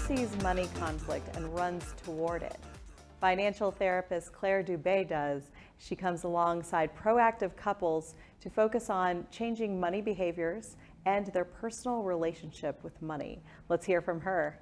sees money conflict and runs toward it? Financial therapist Claire Dubé does. She comes alongside proactive couples to focus on changing money behaviors and their personal relationship with money. Let's hear from her.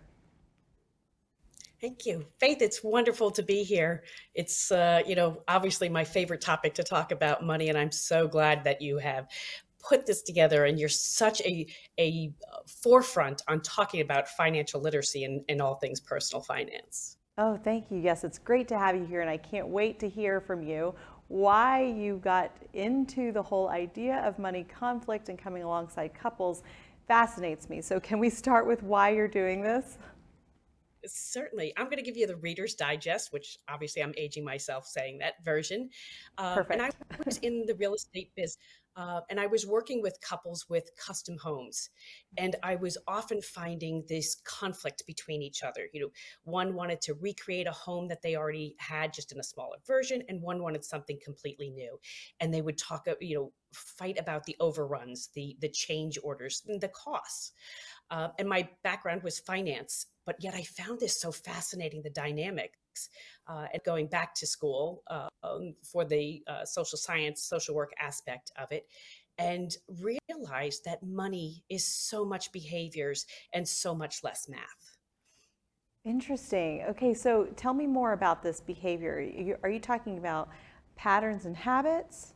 Thank you. Faith, it's wonderful to be here. It's, obviously my favorite topic to talk about money, and I'm so glad that you have put this together and you're such a forefront on talking about financial literacy and all things personal finance. Oh, thank you. Yes, it's great to have you here, and I can't wait to hear from you why you got into the whole idea of money conflict and coming alongside couples. Fascinates me. So, can we start with why you're doing this? Certainly. I'm going to give you the Reader's Digest, which obviously I'm aging myself saying that version. And I Perfect. was in the real estate biz, and I was working with couples with custom homes. And I was often finding this conflict between each other. One wanted to recreate a home that they already had, just in a smaller version, and one wanted something completely new. And they would talk, fight about the overruns, the change orders, and the costs. And my background was finance, but yet I found this so fascinating, the dynamics. And going back to school for the social science, social work aspect of it, and realized that money is so much behaviors and so much less math. Interesting. Okay, so tell me more about this behavior. Are you talking about patterns and habits?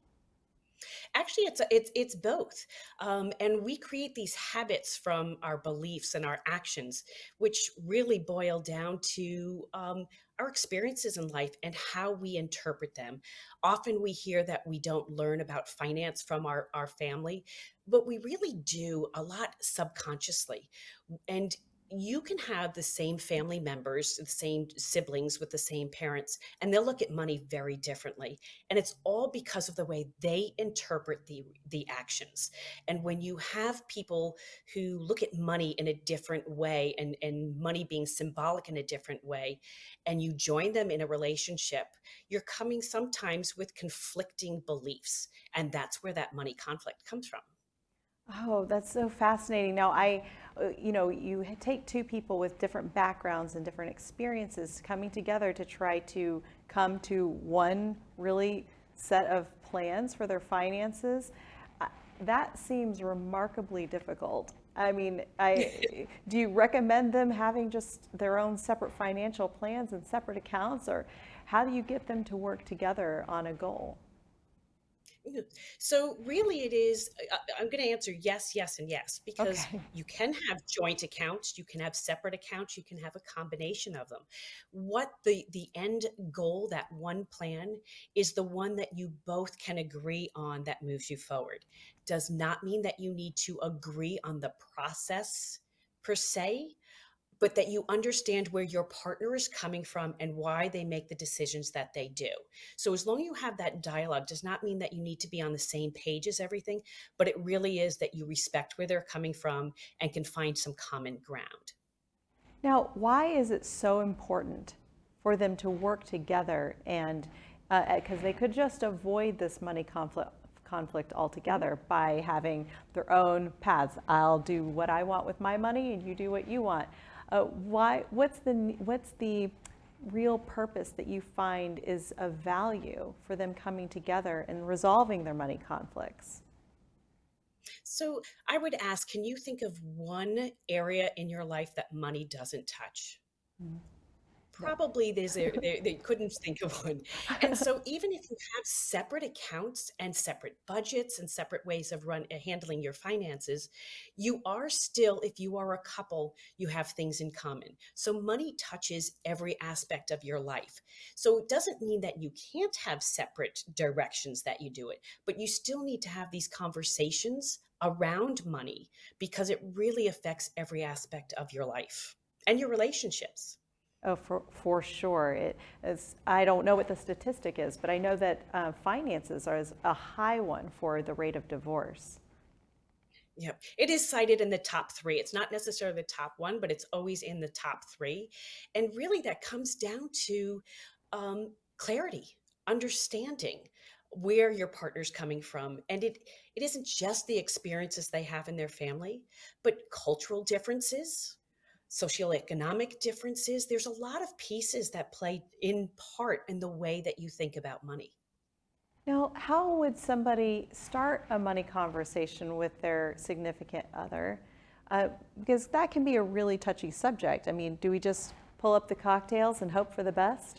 Actually, it's both, and we create these habits from our beliefs and our actions, which really boil down to our experiences in life and how we interpret them. Often we hear that we don't learn about finance from our family, but we really do a lot subconsciously. And you can have the same family members, the same siblings with the same parents, and they'll look at money very differently. And it's all because of the way they interpret the actions. And when you have people who look at money in a different way, and money being symbolic in a different way, and you join them in a relationship, you're coming sometimes with conflicting beliefs. And that's where that money conflict comes from. Oh, that's so fascinating. Now, you take two people with different backgrounds and different experiences coming together to try to come to one really set of plans for their finances. That seems remarkably difficult. I mean, do you recommend them having just their own separate financial plans and separate accounts, or how do you get them to work together on a goal? So really it is, I'm going to answer yes, yes, and yes, because Okay. you can have joint accounts, you can have separate accounts, you can have a combination of them. What the end goal, that one plan, is the one that you both can agree on that moves you forward. Does not mean that you need to agree on the process per se, but that you understand where your partner is coming from and why they make the decisions that they do. So as long as you have that dialogue, does not mean that you need to be on the same page as everything, but it really is that you respect where they're coming from and can find some common ground. Now, why is it so important for them to work together, and because they could just avoid this money conflict altogether by having their own paths. I'll do what I want with my money, and you do what you want. Why? What's the real purpose that you find is of value for them coming together and resolving their money conflicts? So I would ask, can you think of one area in your life that money doesn't touch? No. Probably they couldn't think of one. And so even if you have separate accounts and separate budgets and separate ways of handling your finances, you are still, if you are a couple, you have things in common. So money touches every aspect of your life. So it doesn't mean that you can't have separate directions that you do it, but you still need to have these conversations around money because it really affects every aspect of your life and your relationships. Oh, for sure. It is, I don't know what the statistic is, but I know that finances are a high one for the rate of divorce. Yeah, it is cited in the top three. It's not necessarily the top one, but it's always in the top three. And really, that comes down to clarity, understanding where your partner's coming from. And it isn't just the experiences they have in their family, but cultural differences, socioeconomic differences. There's a lot of pieces that play in part in the way that you think about money. Now, how would somebody start a money conversation with their significant other? Because that can be a really touchy subject. I mean, do we just pull up the cocktails and hope for the best?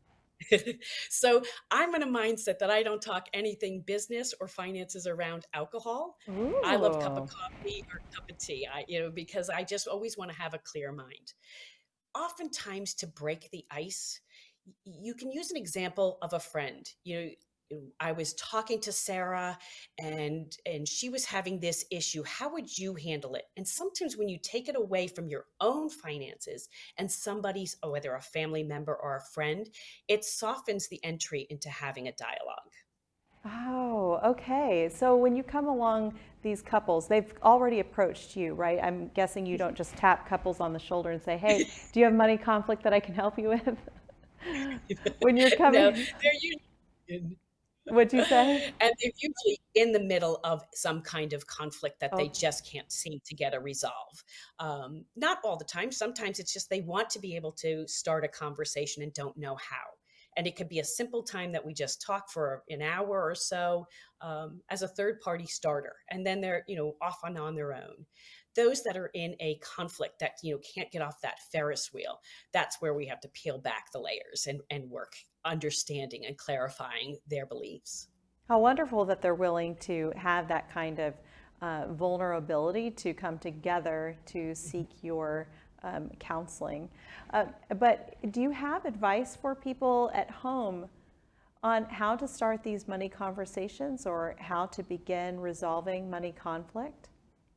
So I'm in a mindset that I don't talk anything business or finances around alcohol. I love cup of Ooh. coffee or cup of tea, because I just always want to have a clear mind. Oftentimes, to break the ice, you can use an example of a friend. I was talking to Sarah, and she was having this issue. How would you handle it? And sometimes when you take it away from your own finances and somebody's, or whether a family member or a friend, it softens the entry into having a dialogue. Oh, okay. So when you come along these couples, they've already approached you, right? I'm guessing you don't just tap couples on the shoulder and say, "Hey, do you have money conflict that I can help you with?" When you're No, coming, they're usually what'd you say? and they're usually in the middle of some kind of conflict that they Oh, just can't seem to get a resolve. Not all the time. Sometimes it's just they want to be able to start a conversation and don't know how. And it could be a simple time that we just talk for an hour or so, as a third party starter, and then they're off and on their own. Those that are in a conflict that can't get off that Ferris wheel, that's where we have to peel back the layers and work understanding and clarifying their beliefs. how wonderful that they're willing to have that kind of vulnerability to come together to seek your counseling. But do you have advice for people at home on how to start these money conversations or how to begin resolving money conflict?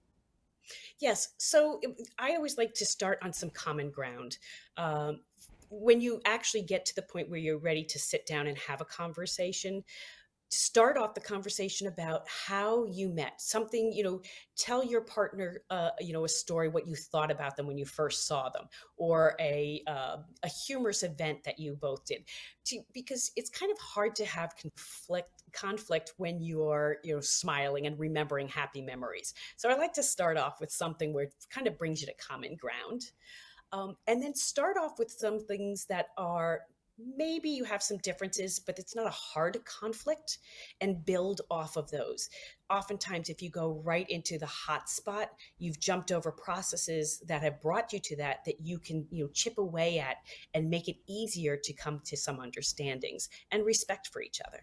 Yes. So I always like to start on some common ground. Um, when you actually get to the point where you're ready to sit down and have a conversation, start off the conversation about how you met. Something, tell your partner, a story, what you thought about them when you first saw them, or a humorous event that you both did. Because it's kind of hard to have conflict when you're smiling and remembering happy memories. So I like to start off with something where it kind of brings you to common ground, and then start off with some things that are maybe you have some differences, but it's not a hard conflict, and build off of those. Oftentimes, if you go right into the hot spot, you've jumped over processes that have brought you to that you can chip away at and make it easier to come to some understandings and respect for each other.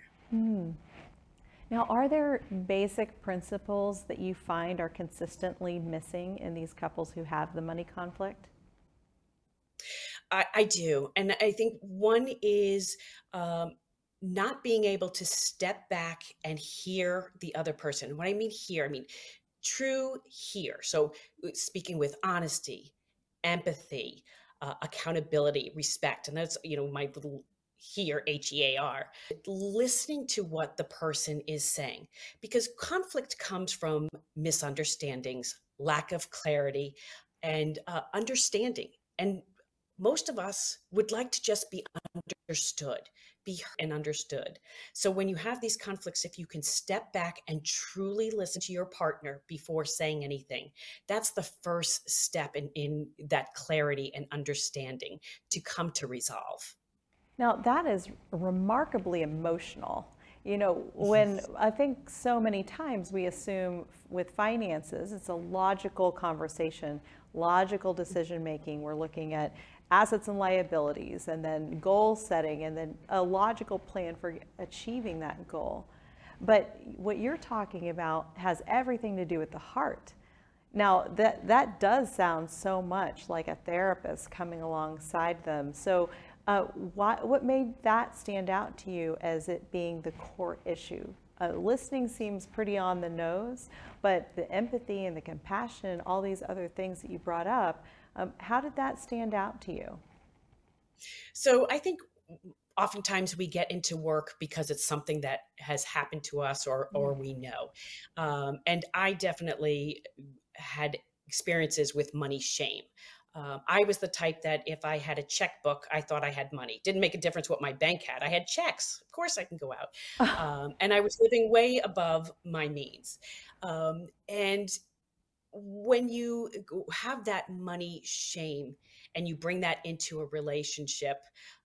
Now, are there basic principles that you find are consistently missing in these couples who have the money conflict? I do. And I think one is, not being able to step back and hear the other person. What I mean here, I mean true hear. So speaking with honesty, empathy, accountability, respect. And that's, my little hear, HEAR, listening to what the person is saying. Because conflict comes from misunderstandings, lack of clarity, and understanding. And most of us would like to just be understood, be heard and understood. So when you have these conflicts, if you can step back and truly listen to your partner before saying anything, that's the first step in that clarity and understanding to come to resolve. Now, that is remarkably emotional. You know, when I think so many times we assume with finances, it's a logical conversation, logical decision making. We're looking at assets and liabilities, and then goal setting, and then a logical plan for achieving that goal. But what you're talking about has everything to do with the heart. Now, that does sound so much like a therapist coming alongside them. So, what made that stand out to you as it being the core issue? Listening seems pretty on the nose, but the empathy and the compassion and all these other things that you brought up, how did that stand out to you? So I think oftentimes we get into work because it's something that has happened to us, or we know. And I definitely had experiences with money shame. I was the type that if I had a checkbook, I thought I had money. Didn't make a difference what my bank had. I had checks. Of course, I can go out. And I was living way above my means. And when you have that money shame and you bring that into a relationship,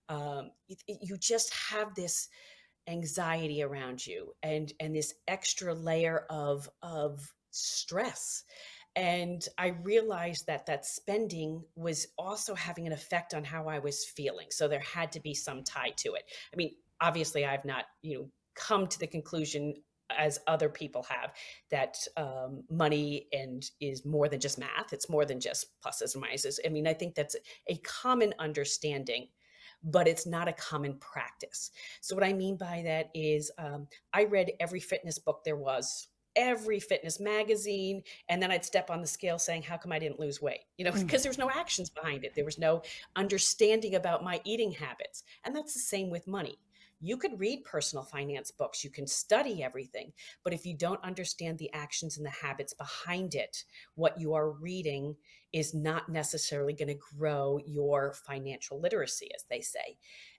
you just have this anxiety around you and this extra layer of stress. And I realized that that spending was also having an effect on how I was feeling, so there had to be some tie to it. I mean, obviously I've not, come to the conclusion as other people have that money and is more than just math. It's more than just pluses and minuses. I mean, I think that's a common understanding, but it's not a common practice. So what I mean by that is, I read every fitness book there was, every fitness magazine, and then I'd step on the scale saying, "How come I didn't lose weight?" Mm. Because there's no actions behind it. There was no understanding about my eating habits, and that's the same with money. You could read personal finance books, you can study everything, but if you don't understand the actions and the habits behind it, what you are reading is not necessarily going to grow your financial literacy, as they say.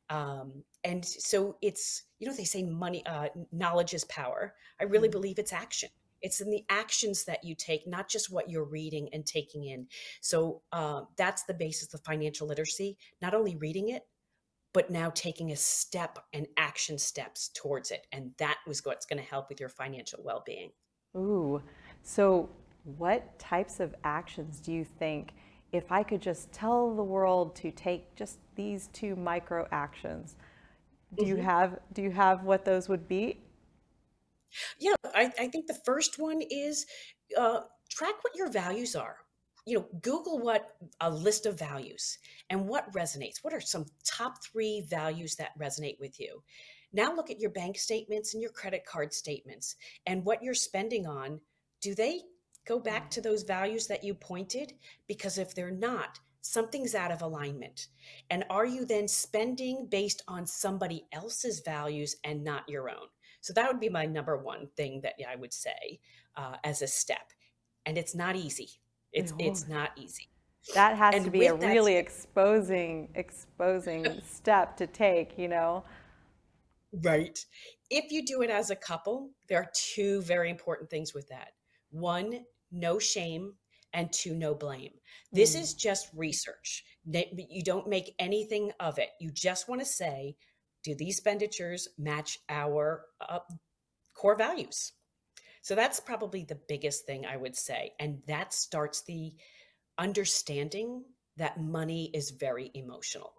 And so it's, they say money, knowledge is power. I really Mm. believe it's action. It's in the actions that you take, not just what you're reading and taking in. So that's the basis of financial literacy, not only reading it, but now taking a step and action steps towards it. And that was what's going to help with your financial well being. Ooh, so what types of actions do you think, if I could just tell the world to take just these two micro actions, do you have what those would be? Yeah, I think the first one is, uh, track what your values are. Google what a list of values and what resonates. What are some top three values that resonate with you? Now look at your bank statements and your credit card statements and what you're spending on. Do they go back to those values that you pointed? Because if they're not, something's out of alignment. And are you then spending based on somebody else's values and not your own? So that would be my number one thing that I would say as a step. And it's not easy. Oh, It's not easy. that has to And be a with that really said, exposing step to take, you know? right. If you do it as a couple, there are two very important things with that. One, no shame, and two, no blame. This Mm. is just research. You don't make anything of it. You just want to say, do these expenditures match our core values? So that's probably the biggest thing I would say. And that starts the understanding that money is very emotional.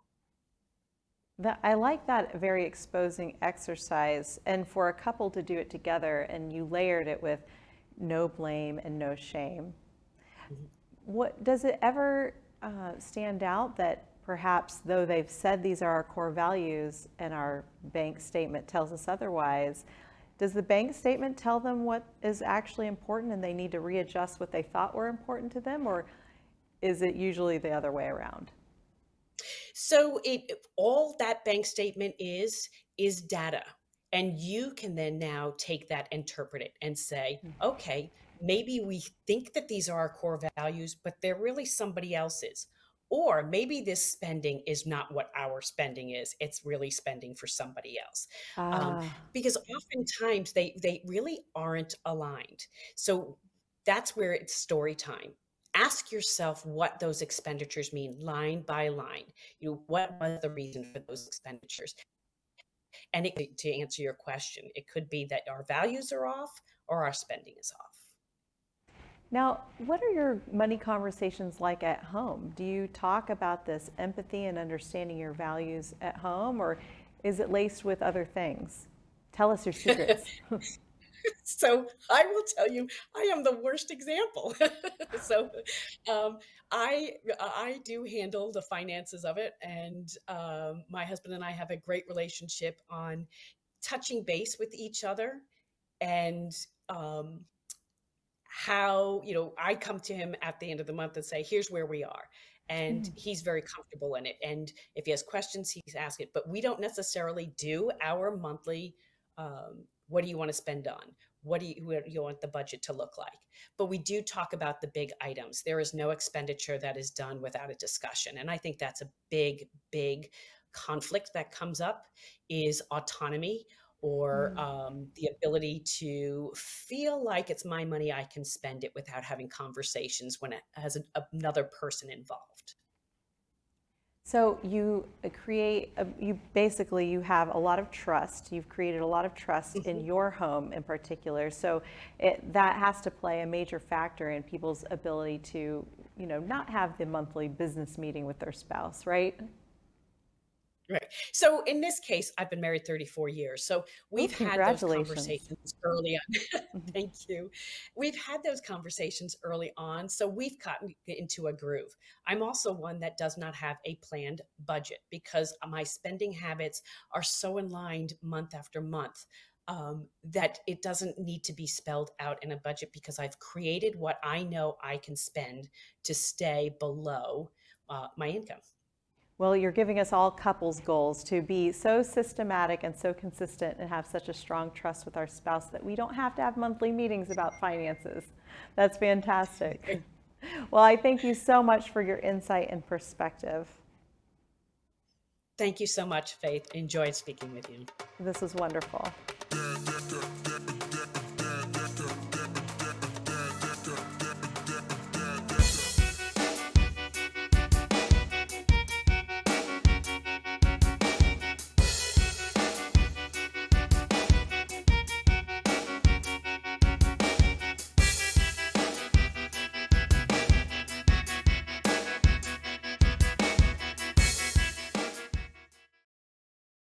I like that very exposing exercise, and for a couple to do it together, and you layered it with no blame and no shame. Mhm. What does it ever stand out that perhaps though they've said these are our core values and our bank statement tells us otherwise, does the bank statement tell them what is actually important and they need to readjust what they thought were important to them, or is it usually the other way around? So it all that bank statement is data. And you can then now take that, interpret it, and say, okay, maybe we think that these are our core values, but they're really somebody else's. Or maybe this spending is not what our spending is. It's really spending for somebody else. Um, Ah, because oftentimes they really aren't aligned. So that's where it's story time. Ask yourself what those expenditures mean line by line. What was the reason for those expenditures? And to answer your question, it could be that our values are off or our spending is off. now, what are your money conversations like at home? Do you talk about this empathy and understanding your values at home, or is it laced with other things? Tell us your secrets. So I will tell you, I am the worst example. So um, I do handle the finances of it, and my husband and I have a great relationship on touching base with each other, and um, how, I come to him at the end of the month and say, here's where we are. And he's very comfortable in it. And if he has questions, he's asked it. But we don't necessarily do our monthly, what do you want to spend on? What do you want the budget to look like? But we do talk about the big items. There is no expenditure that is done without a discussion. And I think that's a big, big conflict that comes up is autonomy or Mm. the ability to feel like it's my money, I can spend it without having conversations when it has another person involved. So you you basically you have a lot of trust. You've created a lot of trust in Mhm. your home in particular. So that has to play a major factor in people's ability to, not have the monthly business meeting with their spouse, right? Right. So in this case, I've been married 34 years. So Oh, we've had those congratulations. conversations early on. Thank you. We've had those conversations early on. So we've gotten into a groove. I'm also one that does not have a planned budget because my spending habits are so in line month after month. That it doesn't need to be spelled out in a budget because I've created what I know I can spend to stay below my income. Well, you're giving us all couples goals to be so systematic and so consistent and have such a strong trust with our spouse that we don't have to have monthly meetings about finances. That's fantastic. Well, I thank you so much for your insight and perspective. Thank you so much, Faith. Enjoyed speaking with you. This was wonderful.